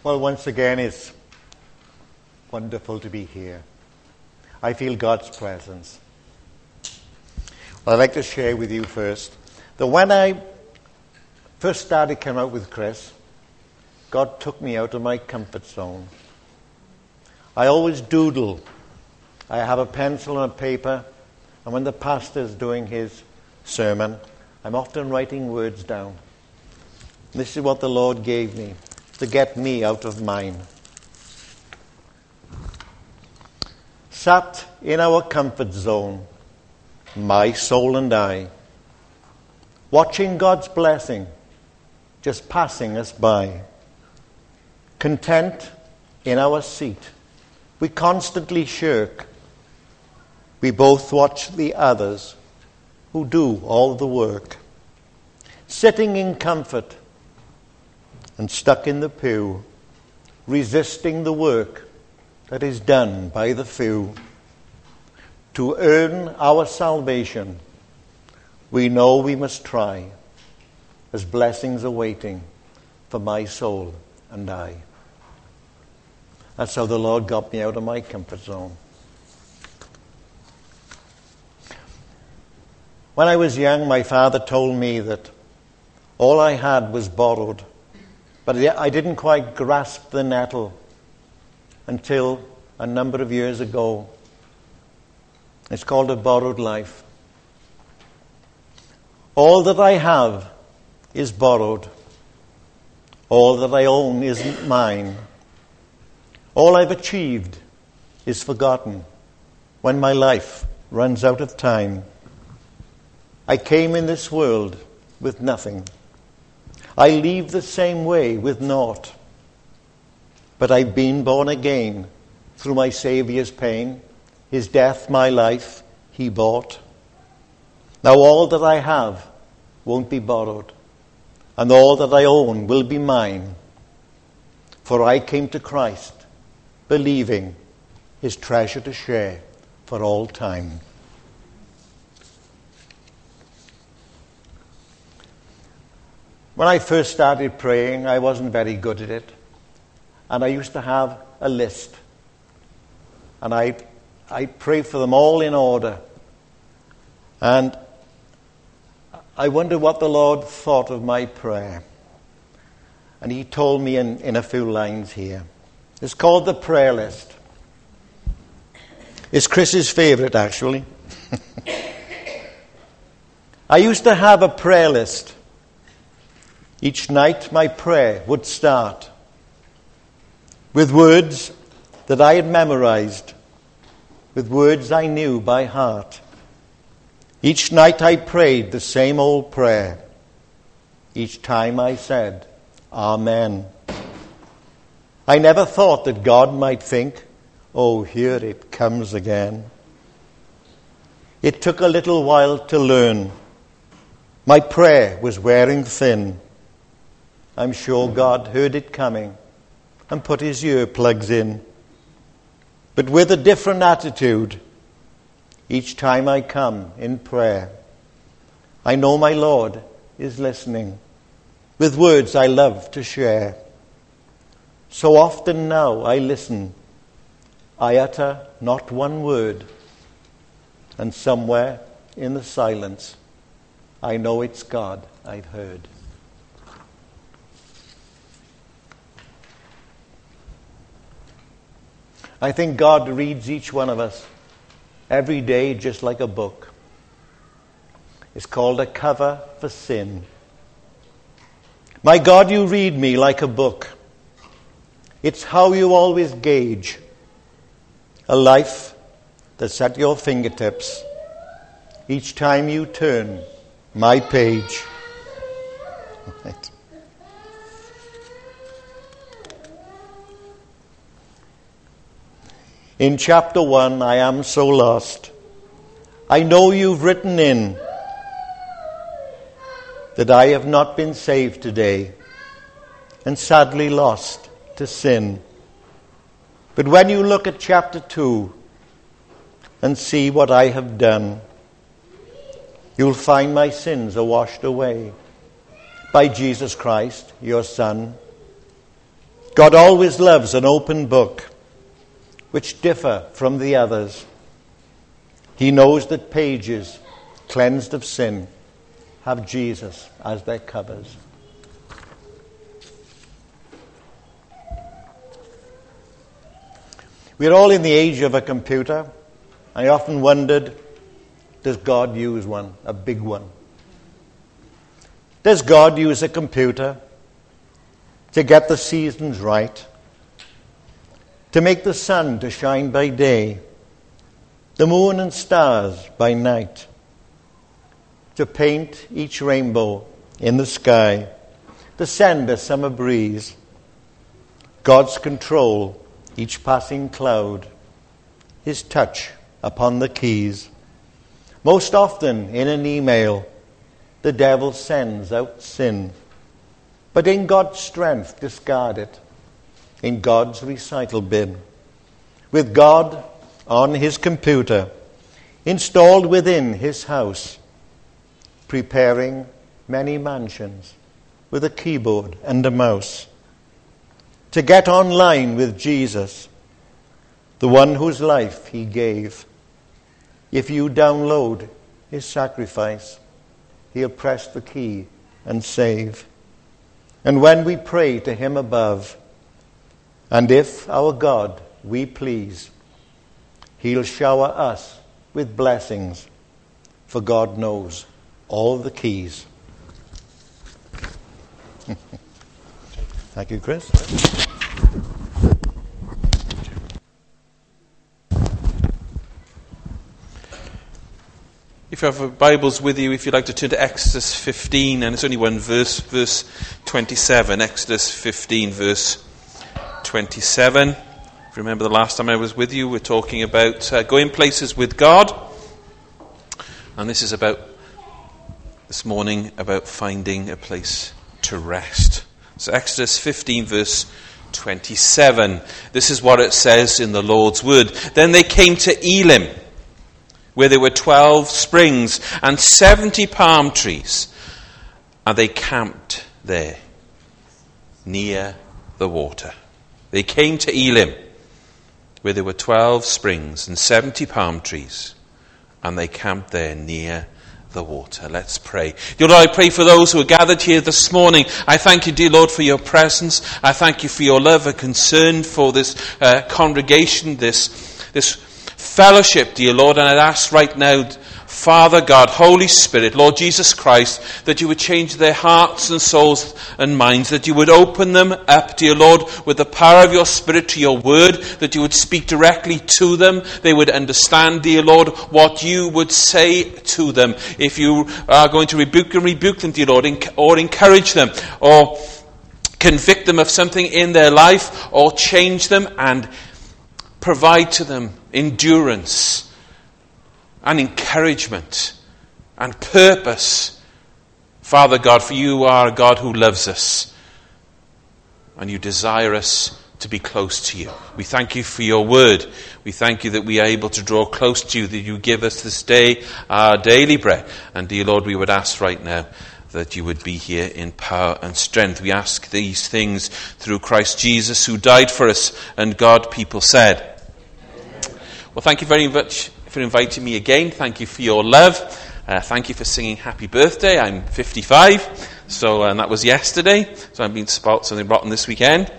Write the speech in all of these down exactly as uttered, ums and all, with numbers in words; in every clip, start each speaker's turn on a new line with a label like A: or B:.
A: Well, once again, it's wonderful to be here. I feel God's presence. Well, I'd like to share with you first that when I first started coming out with Chris, God took me out of my comfort zone. I always doodle. I have a pencil and a paper, and when the pastor's doing his sermon, I'm often writing words down. This is what the Lord gave me to get me out of mine. Sat in our comfort zone, my soul and I, watching God's blessing just passing us by. Content in our seat, we constantly shirk. We both watch the others who do all the work. Sitting in comfort and stuck in the pew, resisting the work that is done by the few. To earn our salvation, we know we must try, as blessings are waiting for my soul and I. That's how the Lord got me out of my comfort zone. When I was young, my father told me that all I had was borrowed. But I didn't quite grasp the nettle until a number of years ago. It's called a borrowed life. All that I have is borrowed. All that I own isn't mine. All I've achieved is forgotten when my life runs out of time. I came in this world with nothing. I leave the same way with naught. But I've been born again through my Saviour's pain. His death, my life, He bought. Now all that I have won't be borrowed, and all that I own will be mine. For I came to Christ, believing His treasure to share for all time. When I first started praying, I wasn't very good at it. And I used to have a list. And I I prayed for them all in order. And I wondered what the Lord thought of my prayer. And He told me in, in a few lines here. It's called the prayer list. It's Chris's favorite, actually. I used to have a prayer list. Each night my prayer would start with words that I had memorized, with words I knew by heart. Each night I prayed the same old prayer. Each time I said, Amen. I never thought that God might think, oh, here it comes again. It took a little while to learn. My prayer was wearing thin. I'm sure God heard it coming and put His earplugs in. But with a different attitude, each time I come in prayer, I know my Lord is listening with words I love to share. So often now I listen. I utter not one word, and somewhere in the silence, I know it's God I've heard. I think God reads each one of us every day just like a book. It's called a cover for sin. My God, you read me like a book. It's how you always gauge a life that's at your fingertips each time you turn my page. Right. In chapter one, I am so lost. I know you've written in that I have not been saved today and sadly lost to sin. But when you look at chapter two and see what I have done, you'll find my sins are washed away by Jesus Christ, your Son. God always loves an open book, which differ from the others. He knows that pages cleansed of sin have Jesus as their covers. We're all in the age of a computer. I often wondered, does God use one, a big one? Does God use a computer to get the seasons right, to make the sun to shine by day, the moon and stars by night, to paint each rainbow in the sky, to send a summer breeze? God's control each passing cloud, his touch upon the keys. Most often in an email, the devil sends out sin, but in God's strength discard it, in God's recital bin. With God on his computer, installed within his house, preparing many mansions with a keyboard and a mouse. To get online with Jesus, the one whose life he gave. If you download his sacrifice, he'll press the key and save. And when we pray to him above, and if our God we please, he'll shower us with blessings, for God knows all the keys. Thank you, Chris.
B: If you have your Bibles with you, if you'd like to turn to Exodus fifteen, and it's only one verse, verse twenty-seven. Exodus fifteen, verse twenty-seven. If you remember the last time I was with you, we're talking about uh, going places with God. And this is about, this morning, about finding a place to rest. So Exodus fifteen, verse twenty-seven. This is what it says in the Lord's Word. Then they came to Elim, where there were twelve springs and seventy palm trees, and they camped there, near the water. They came to Elim, where there were twelve springs and seventy palm trees, and they camped there near the water. Let's pray. Dear Lord, I pray for those who are gathered here this morning. I thank you, dear Lord, for your presence. I thank you for your love and concern for this uh, congregation, this this fellowship, dear Lord. And I ask right now, Father God, Holy Spirit, Lord Jesus Christ, that you would change their hearts and souls and minds, that you would open them up, dear Lord, with the power of your Spirit to your word, that you would speak directly to them. They would understand, dear Lord, what you would say to them. If you are going to rebuke them, rebuke them, dear Lord, or encourage them, or convict them of something in their life, or change them and provide to them endurance and encouragement and purpose. Father God, for you are a God who loves us, and you desire us to be close to you. We thank you for your word. We thank you that we are able to draw close to you, that you give us this day our daily bread. And dear Lord, we would ask right now that you would be here in power and strength. We ask these things through Christ Jesus, who died for us, and God, people said. Well, thank you very much for inviting me again. Thank you for your love. Uh, thank you for singing happy birthday. I'm fifty-five, so and that was yesterday. So I'm being spot something rotten this weekend.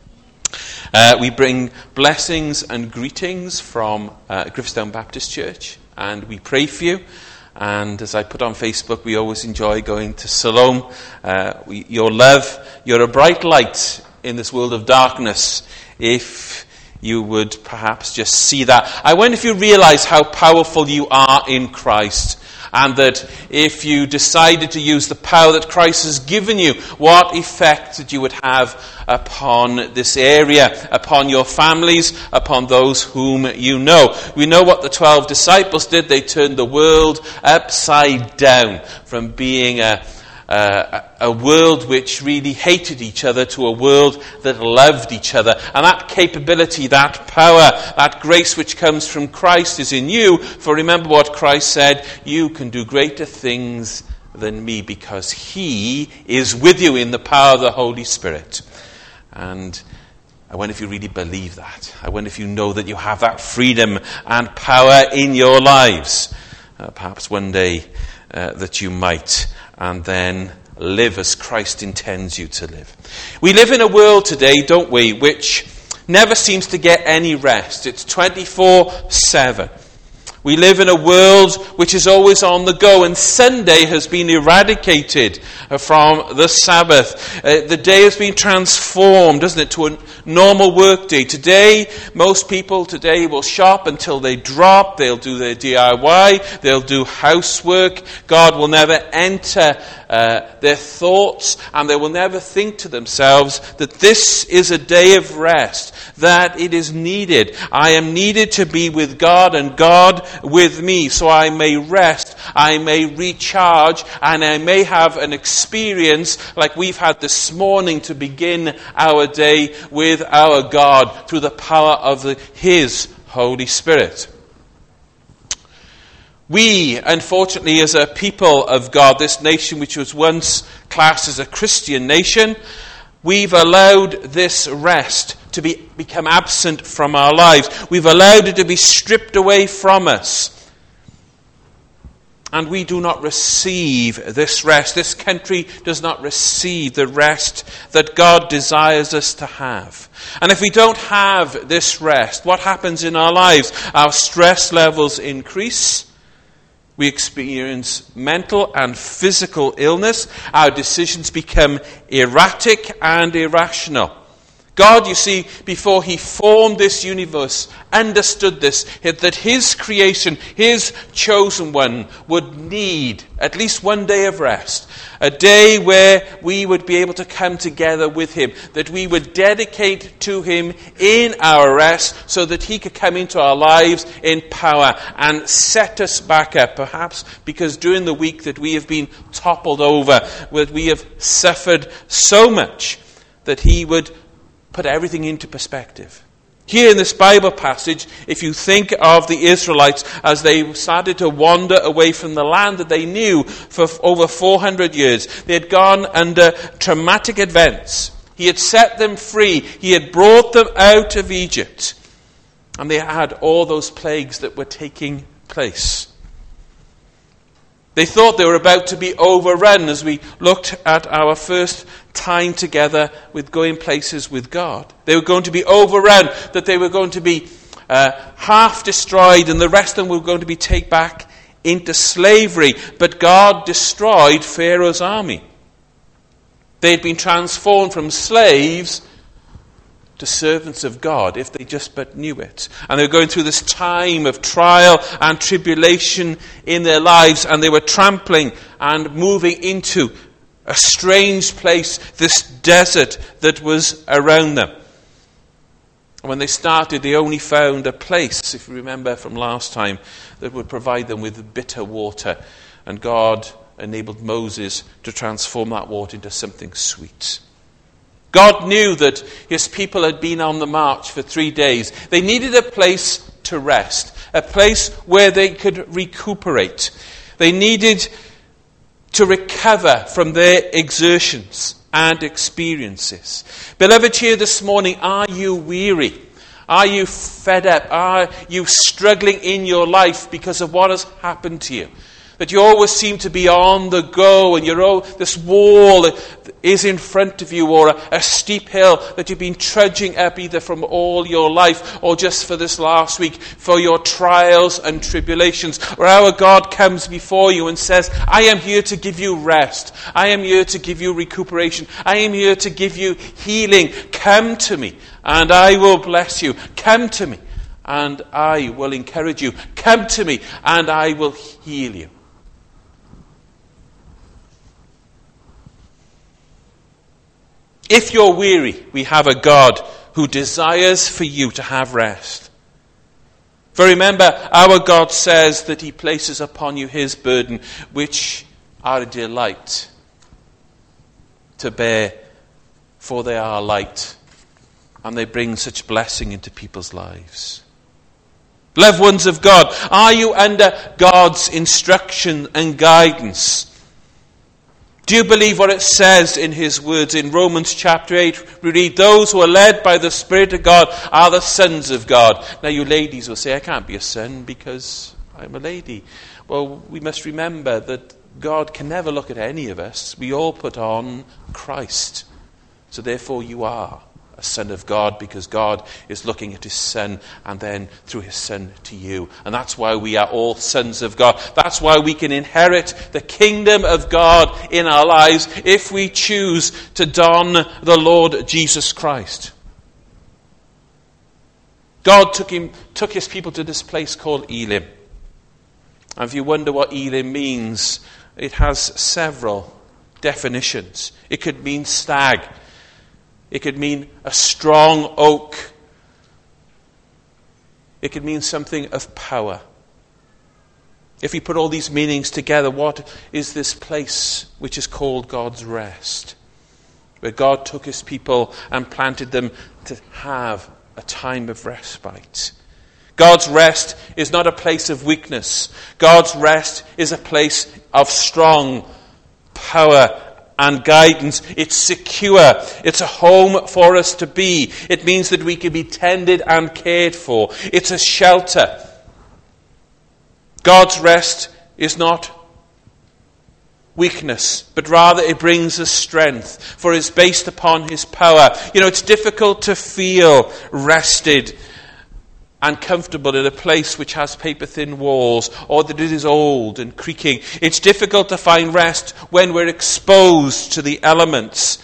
B: Uh, we bring blessings and greetings from uh, Griffstown Baptist Church, and we pray for you. And as I put on Facebook, we always enjoy going to Siloam. Uh, we, your love, you're a bright light in this world of darkness. If you would perhaps just see that. I wonder if you realize how powerful you are in Christ, and that if you decided to use the power that Christ has given you, what effect that you would have upon this area, upon your families, upon those whom you know. We know what the twelve disciples did. They turned the world upside down from being a Uh, a world which really hated each other to a world that loved each other. And that capability, that power, that grace which comes from Christ is in you. For remember what Christ said, you can do greater things than me, because he is with you in the power of the Holy Spirit. And I wonder if you really believe that. I wonder if you know that you have that freedom and power in your lives. Uh, perhaps one day uh, that you might, and then live as Christ intends you to live. We live in a world today, don't we, which never seems to get any rest. It's twenty-four seven. We live in a world which is always on the go, and Sunday has been eradicated from the Sabbath. Uh, the day has been transformed, doesn't it, to a normal work day. Today, most people today will shop until they drop. They'll do their D I Y. They'll do housework. God will never enter uh, their thoughts, and they will never think to themselves that this is a day of rest, that it is needed. I am needed to be with God and God with me, so I may rest, I may recharge, and I may have an experience like we've had this morning to begin our day with our God through the power of the, His Holy Spirit. We, unfortunately, as a people of God, this nation which was once classed as a Christian nation, we've allowed this rest to be, become absent from our lives. We've allowed it to be stripped away from us. And we do not receive this rest. This country does not receive the rest that God desires us to have. And if we don't have this rest, what happens in our lives? Our stress levels increase. We experience mental and physical illness. Our decisions become erratic and irrational. God, you see, before He formed this universe, understood this, that His creation, His chosen one, would need at least one day of rest. A day where we would be able to come together with Him, that we would dedicate to Him in our rest so that He could come into our lives in power and set us back up, perhaps because during the week that we have been toppled over, that we have suffered so much, that He would put everything into perspective. Here in this Bible passage, if you think of the Israelites as they started to wander away from the land that they knew for over four hundred years, they had gone under traumatic events. He had set them free. He had brought them out of Egypt. And they had all those plagues that were taking place. They thought they were about to be overrun as we looked at our first time together with going places with God. They were going to be overrun, that they were going to be uh, half destroyed, and the rest of them were going to be taken back into slavery. But God destroyed Pharaoh's army. They had been transformed from slaves to servants of God, if they just but knew it. And they were going through this time of trial and tribulation in their lives, and they were trampling and moving into a strange place, this desert that was around them. And when they started, they only found a place, if you remember from last time, that would provide them with bitter water. And God enabled Moses to transform that water into something sweet. God knew that His people had been on the march for three days. They needed a place to rest, a place where they could recuperate. They needed to recover from their exertions and experiences. Beloved, here this morning, are you weary? Are you fed up? Are you struggling in your life because of what has happened to you? That you always seem to be on the go, and you're all, this wall is in front of you, or a, a steep hill that you've been trudging up either from all your life or just for this last week for your trials and tribulations. Or our God comes before you and says, I am here to give you rest. I am here to give you recuperation. I am here to give you healing. Come to me and I will bless you. Come to me and I will encourage you. Come to me and I will heal you. If you're weary, we have a God who desires for you to have rest. For remember, our God says that He places upon you His burden, which are a delight to bear, for they are light, and they bring such blessing into people's lives. Loved ones of God, are you under God's instruction and guidance? Do you believe what it says in his words in Romans chapter eight? We read, those who are led by the Spirit of God are the sons of God. Now you ladies will say, I can't be a son because I'm a lady. Well, we must remember that God can never look at any of us. We all put on Christ. So therefore you are a son of God, because God is looking at his son and then through his son to you. And that's why we are all sons of God. That's why we can inherit the kingdom of God in our lives if we choose to don the Lord Jesus Christ. God took him, took his people to this place called Elim. And if you wonder what Elim means, it has several definitions. It could mean stag. It could mean a strong oak. It could mean something of power. If we put all these meanings together, what is this place which is called God's rest? Where God took his people and planted them to have a time of respite. God's rest is not a place of weakness. God's rest is a place of strong power and guidance. It's secure. It's a home for us to be. It means that we can be tended and cared for. It's a shelter. God's rest is not weakness, but rather it brings us strength, for it's based upon his power. You know, it's difficult to feel rested and comfortable in a place which has paper-thin walls, or that it is old and creaking. It's difficult to find rest when we're exposed to the elements,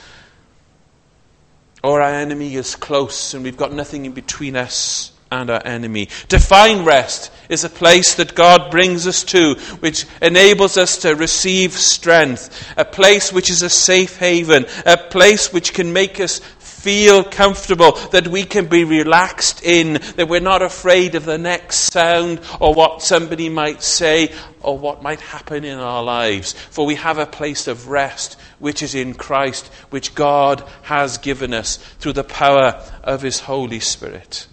B: or our enemy is close and we've got nothing in between us and our enemy. To find rest is a place that God brings us to, which enables us to receive strength, a place which is a safe haven, a place which can make us feel comfortable, that we can be relaxed in, that we're not afraid of the next sound or what somebody might say or what might happen in our lives. For we have a place of rest which is in Christ, which God has given us through the power of his Holy Spirit.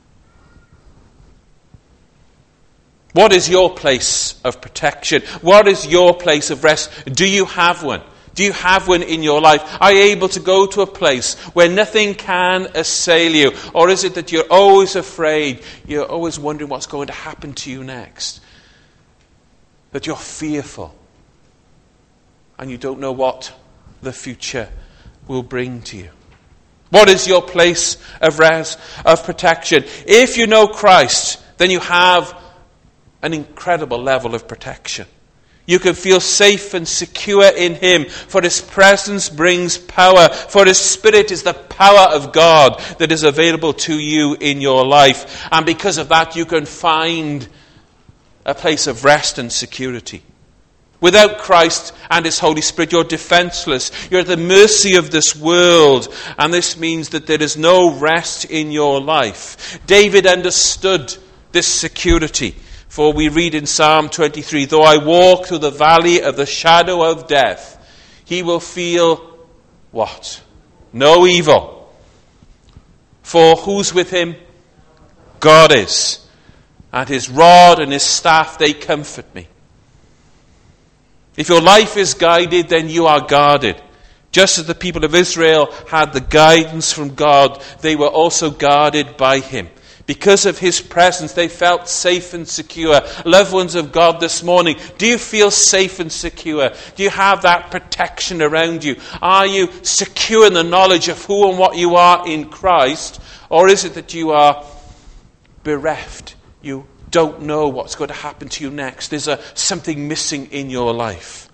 B: What is your place of protection? What is your place of rest? Do you have one? Do you have one in your life? Are you able to go to a place where nothing can assail you? Or is it that you're always afraid? You're always wondering what's going to happen to you next? That you're fearful and you don't know what the future will bring to you? What is your place of rest, of protection? If you know Christ, then you have an incredible level of protection. You can feel safe and secure in him, for his presence brings power, for his Spirit is the power of God that is available to you in your life. And because of that, you can find a place of rest and security. Without Christ and his Holy Spirit, you're defenseless. You're at the mercy of this world. And this means that there is no rest in your life. David understood this security. For we read in Psalm twenty-three, though I walk through the valley of the shadow of death, he will feel what? No evil. For who's with him? God is. And his rod and his staff, they comfort me. If your life is guided, then you are guarded. Just as the people of Israel had the guidance from God, they were also guarded by him. Because of his presence, they felt safe and secure. Loved ones of God this morning, do you feel safe and secure? Do you have that protection around you? Are you secure in the knowledge of who and what you are in Christ? Or is it that you are bereft? You don't know what's going to happen to you next. There's a, something missing in your life.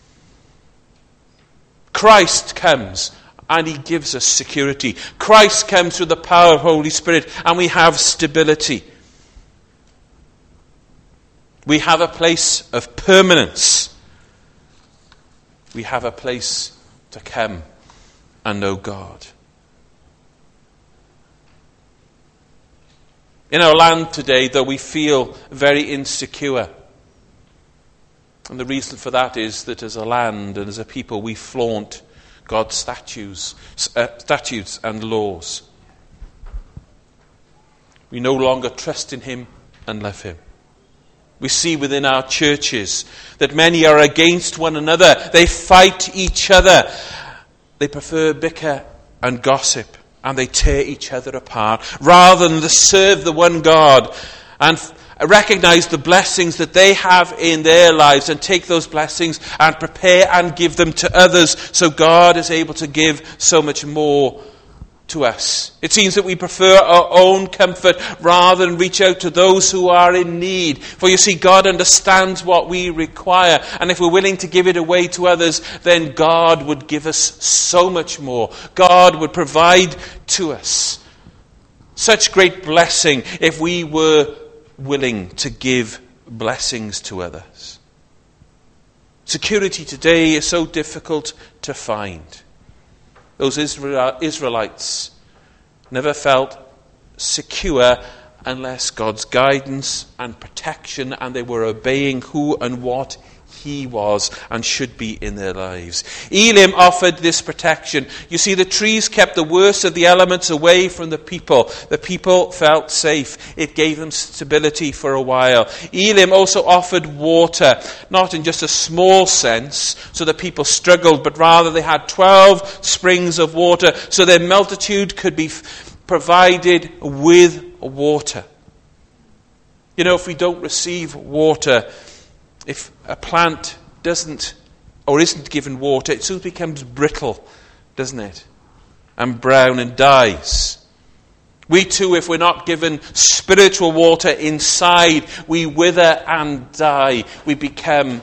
B: Christ comes and he gives us security. Christ comes through the power of Holy Spirit and we have stability. We have a place of permanence. We have a place to come and know God. In our land today, though, we feel very insecure. And the reason for that is that as a land and as a people, we flaunt God's statutes, uh, statutes and laws. We no longer trust in him and love him. We see within our churches that many are against one another. They fight each other. They prefer bicker and gossip, and they tear each other apart, rather than to serve the one God and recognize the blessings that they have in their lives and take those blessings and prepare and give them to others, so God is able to give so much more to us. It seems that we prefer our own comfort rather than reach out to those who are in need. For you see, God understands what we require, and if we're willing to give it away to others, then God would give us so much more. God would provide to us such great blessing if we were willing to give blessings to others. Security today is so difficult to find. Those Israel, Israelites never felt secure unless God's guidance and protection, and they were obeying who and what He was and should be in their lives. Elim offered this protection. You see, the trees kept the worst of the elements away from the people. The people felt safe. It gave them stability for a while. Elim also offered water, not in just a small sense, so the people struggled, but rather they had twelve springs of water, so their multitude could be f- provided with water. You know, if we don't receive water, if a plant doesn't or isn't given water, it soon becomes brittle, doesn't it? And brown and dies. We too, if we're not given spiritual water inside, we wither and die. We become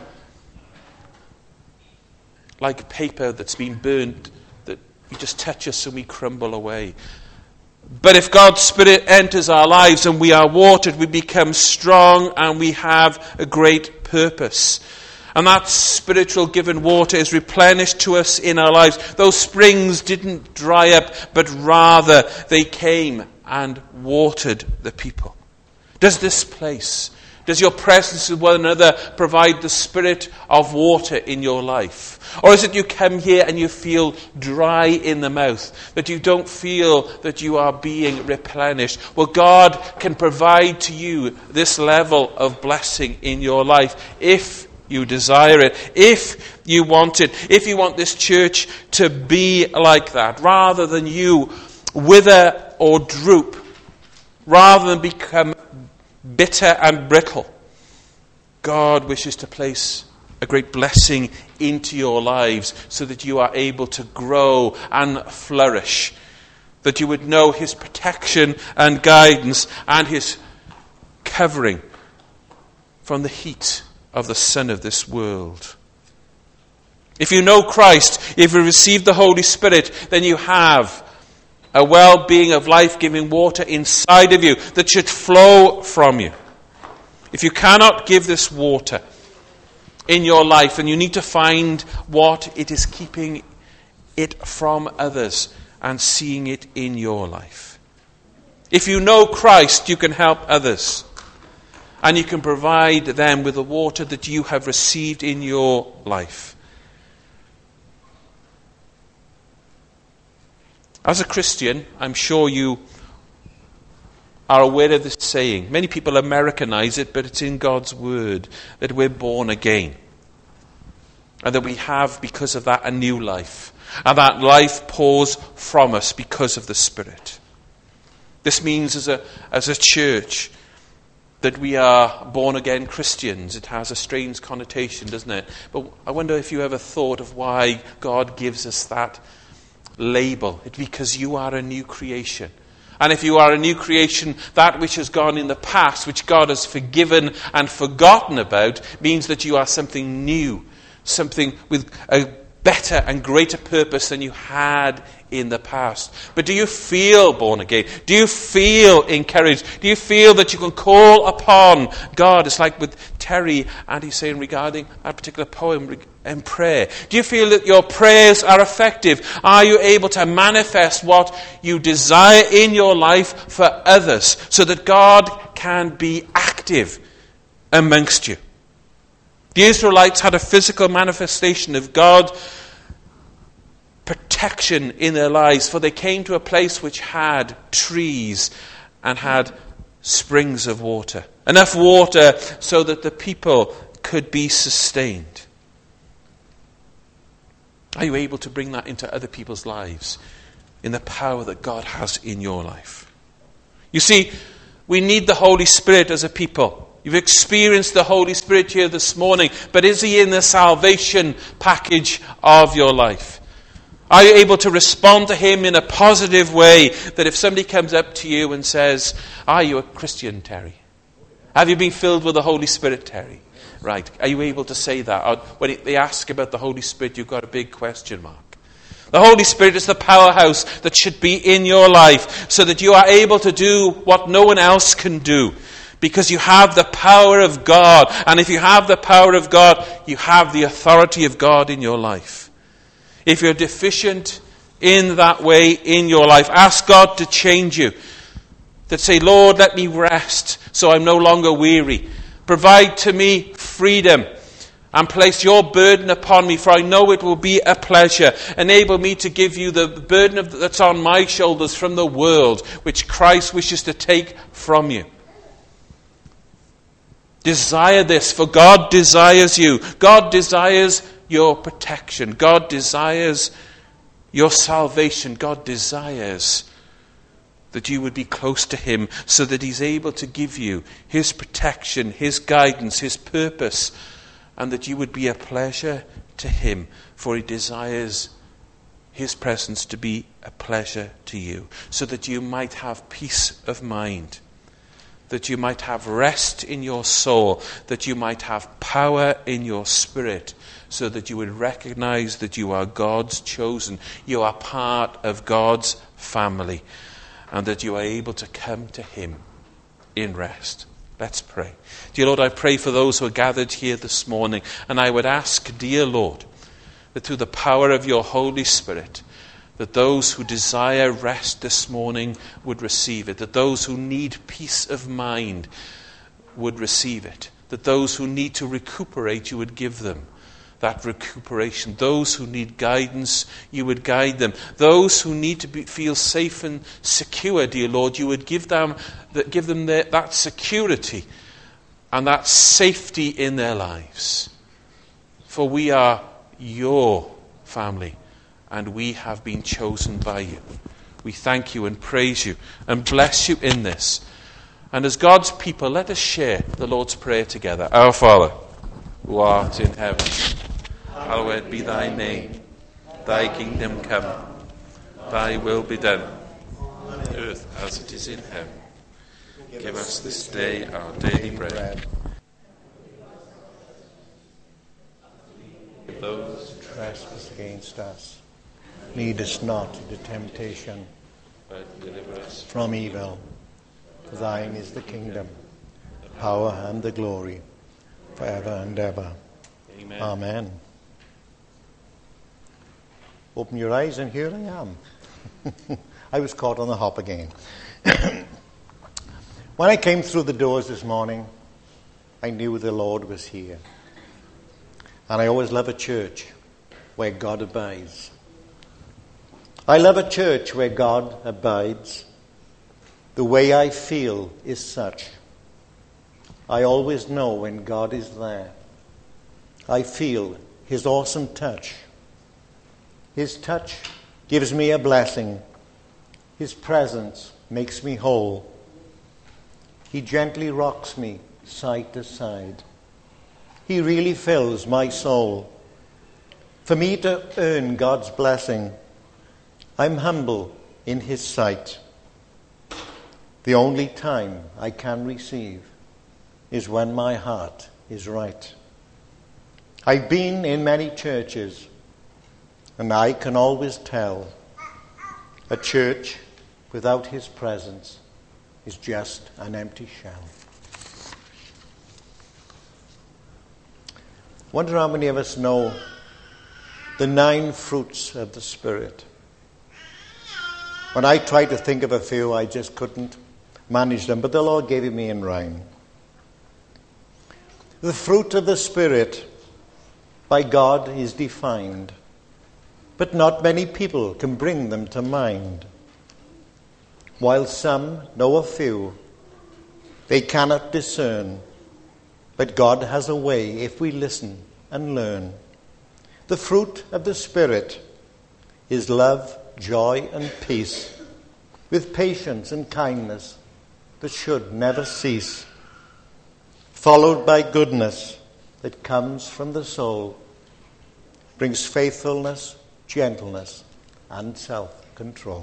B: like paper that's been burnt, that you just touch us and we crumble away. But if God's Spirit enters our lives and we are watered, we become strong and we have a great purpose. And that spiritual given water is replenished to us in our lives. Those springs didn't dry up, but rather they came and watered the people. Does this place, does your presence with one another provide the spirit of water in your life? Or is it you come here and you feel dry in the mouth, that you don't feel that you are being replenished? Well, God can provide to you this level of blessing in your life if you desire it, if you want it, if you want this church to be like that, rather than you wither or droop, rather than become bitter and brittle. God wishes to place a great blessing into your lives so that you are able to grow and flourish, that you would know His protection and guidance and His covering from the heat of the sun of this world. If you know Christ, if you receive the Holy Spirit, then you have a well-being of life-giving water inside of you that should flow from you. If you cannot give this water in your life, and you need to find what it is keeping it from others and seeing it in your life. If you know Christ, you can help others, and you can provide them with the water that you have received in your life. As a Christian, I'm sure you are aware of this saying. Many people Americanize it, but it's in God's word, that we're born again. And that we have, because of that, a new life. And that life pours from us because of the Spirit. This means as a, as a church that we are born again Christians. It has a strange connotation, doesn't it? But I wonder if you ever thought of why God gives us that label. It's because you are a new creation. And if you are a new creation, that which has gone in the past, which God has forgiven and forgotten about, means that you are something new, something with a better and greater purpose than you had in the past. But do you feel born again? Do you feel encouraged? Do you feel that you can call upon God? It's like with Terry, and he's saying regarding that particular poem and prayer. Do you feel that your prayers are effective? Are you able to manifest what you desire in your life for others so that God can be active amongst you? The Israelites had a physical manifestation of God's protection in their lives, for they came to a place which had trees and had springs of water. Enough water so that the people could be sustained. Are you able to bring that into other people's lives in the power that God has in your life? You see, we need the Holy Spirit as a people. You've experienced the Holy Spirit here this morning, but is he in the salvation package of your life? Are you able to respond to him in a positive way, that if somebody comes up to you and says, "Are you a Christian, Terry? Have you been filled with the Holy Spirit, Terry?" Right. Are you able to say that? Or when they ask about the Holy Spirit, you've got a big question mark. The Holy Spirit is the powerhouse that should be in your life so that you are able to do what no one else can do. Because you have the power of God. And if you have the power of God, you have the authority of God in your life. If you're deficient in that way in your life, ask God to change you. That say, "Lord, let me rest so I'm no longer weary. Provide to me freedom and place your burden upon me, for I know it will be a pleasure. Enable me to give you the burden of, that's on my shoulders from the world, which Christ wishes to take from you." Desire this, for God desires you. God desires your protection. God desires your salvation. God desires that you would be close to him so that he's able to give you his protection, his guidance, his purpose, and that you would be a pleasure to him, for he desires his presence to be a pleasure to you, so that you might have peace of mind, that you might have rest in your soul, that you might have power in your spirit, so that you would recognize that you are God's chosen, you are part of God's family, and that you are able to come to him in rest. Let's pray. Dear Lord, I pray for those who are gathered here this morning, and I would ask, dear Lord, that through the power of your Holy Spirit, that those who desire rest this morning would receive it, that those who need peace of mind would receive it, that those who need to recuperate, you would give them that recuperation. Those who need guidance, you would guide them. Those who need to be, feel safe and secure, dear Lord, you would give them, that, give them the, that security and that safety in their lives. For we are your family, and we have been chosen by you. We thank you and praise you and bless you in this. And as God's people, let us share the Lord's Prayer together. Our Father, who art in heaven, hallowed be thy name. Thy kingdom come. Thy will be done, on earth as it is in heaven. Give us this day our daily bread. Those who
A: trespass against us, lead us not into temptation,
B: but deliver us
A: from evil. For thine is the kingdom, the power, and the glory, forever and ever.
B: Amen.
A: Amen. Open your eyes, and here I am. I was caught on the hop again. When I came through the doors this morning, I knew the Lord was here. And I always love a church where God abides. I love a church where God abides. The way I feel is such. I always know when God is there. I feel his awesome touch. His touch gives me a blessing. His presence makes me whole. He gently rocks me side to side. He really fills my soul. For me to earn God's blessing, I'm humble in his sight. The only time I can receive is when my heart is right. I've been in many churches, and I can always tell a church without his presence is just an empty shell. Wonder how many of us know the nine fruits of the Spirit. When I tried to think of a few, I just couldn't manage them, but the Lord gave it me in rhyme. The fruit of the Spirit by God is defined, but not many people can bring them to mind. While some know a few, They cannot discern, but God has a way if we listen and learn. The fruit of the Spirit is love, joy, and peace, with patience and kindness that should never cease, followed by goodness that comes from the soul, brings faithfulness, gentleness, and self-control.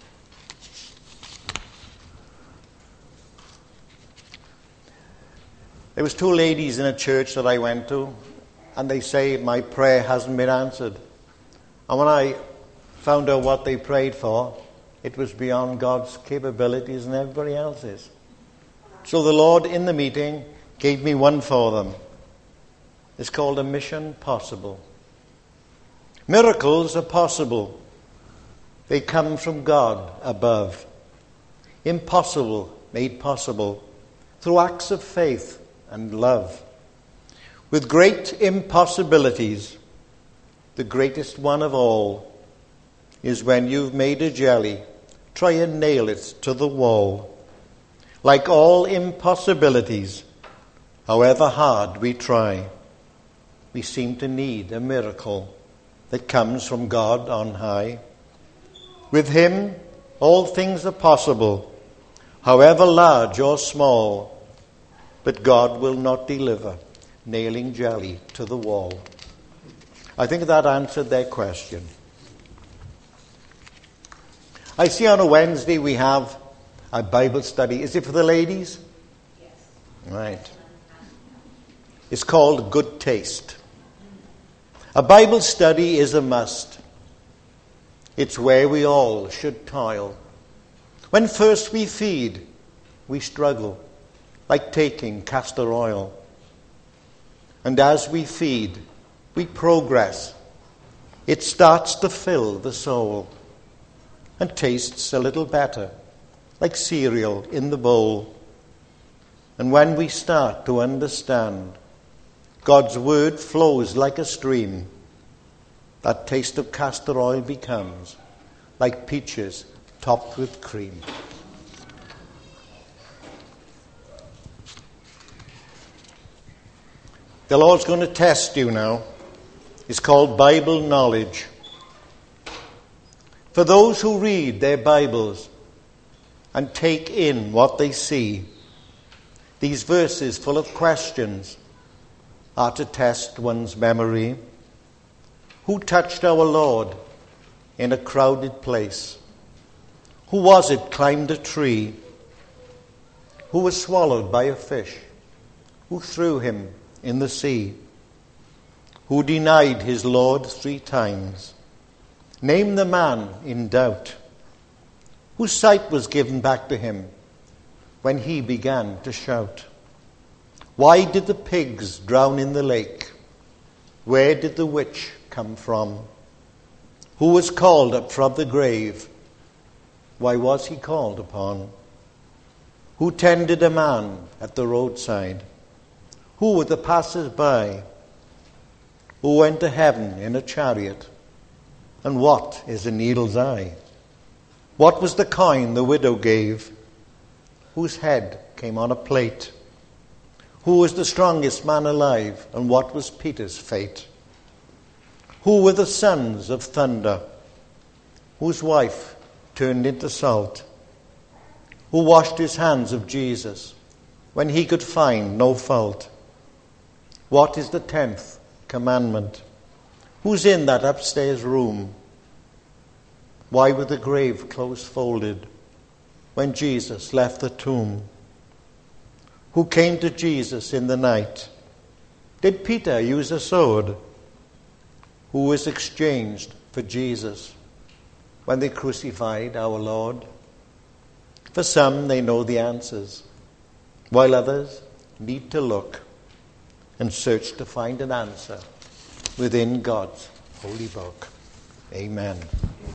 A: There was two ladies in a church that I went to, and they say my prayer hasn't been answered. And when I found out what they prayed for, it was beyond God's capabilities and everybody else's. So the Lord, in the meeting, gave me one for them. It's called a mission possible. Miracles are possible. They come from God above. Impossible made possible through acts of faith and love. With great impossibilities, the greatest one of all is when you've made a jelly, try and nail it to the wall. Like all impossibilities, however hard we try, we seem to need a miracle that comes from God on high. With Him, all things are possible, however large or small, but God will not deliver nailing jelly to the wall. I think that answered their question. I see on a Wednesday we have a Bible study. Is it for the ladies?
C: Yes.
A: Right. It's called Good Taste. A Bible study is a must. It's where we all should toil. When first we feed, we struggle, like taking castor oil. And as we feed, we progress. It starts to fill the soul and tastes a little better, like cereal in the bowl. And when we start to understand, God's word flows like a stream. That taste of castor oil becomes like peaches topped with cream. The Lord's going to test you now. It's called Bible knowledge. For those who read their Bibles and take in what they see, these verses full of questions are to test one's memory. Who touched our Lord in a crowded place? Who was it climbed a tree? Who was swallowed by a fish? Who threw him in the sea? Who denied his Lord three times? Name the man in doubt. Whose sight was given back to him when he began to shout? Why did the pigs drown in the lake? Where did the witch come from? Who was called up from the grave? Why was he called upon? Who tended a man at the roadside? Who were the passers-by? Who went to heaven in a chariot? And what is a needle's eye? What was the coin the widow gave? Whose head came on a plate? Who was the strongest man alive? And what was Peter's fate? Who were the sons of thunder? Whose wife turned into salt? Who washed his hands of Jesus when he could find no fault? What is the tenth commandment? Who's in that upstairs room? Why were the grave clothes folded when Jesus left the tomb? Who came to Jesus in the night? Did Peter use a sword? Who was exchanged for Jesus when they crucified our Lord? For some, they know the answers, while others need to look and search to find an answer within God's holy book. Amen.